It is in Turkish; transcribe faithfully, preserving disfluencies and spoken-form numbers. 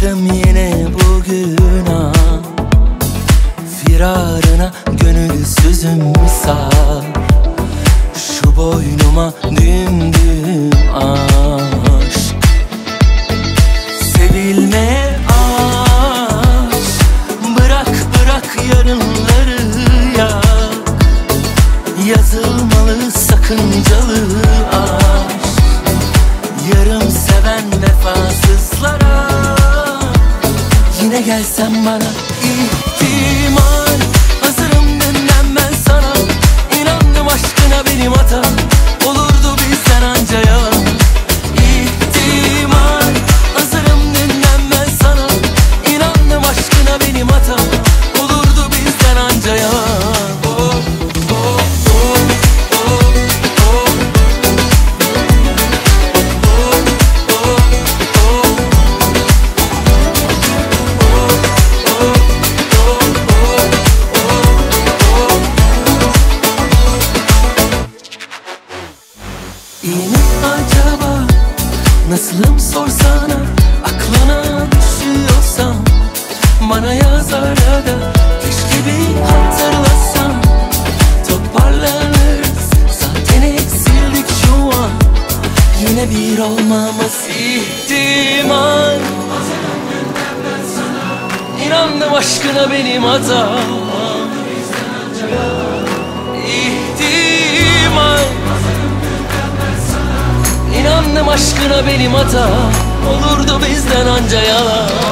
Düştüm yine bugün ah, firarına gönülsüzüm misal. Şu boynuma düm düm aşk. Sevilme aşk, bırak bırak yarınları yak. Yazılmalı sakıncalı aşk. Yarım seven vefasızlara yine gelsen bana ihtimal. Hazırım dünden ben sana, inandım aşkına benim hatam. Olurdu bizden anca yalan. İhtimal. Hazırım dünden ben sana, inandım aşkına benim hatam. Olurdu bizden anca yalan. Oh, oh, oh, oh, oh. İyi mi acaba? Nasılım sorsana, aklına düşüyorsam bana yaz arada, keşke bir hatırlasam. Toparlanırız, zaten eksildik şu an. Yine bir olmamız ihtimal. İnandım aşkına benim hatam. İhtimal. İnandım aşkına benim hatam. Olurdu bizden anca yalan.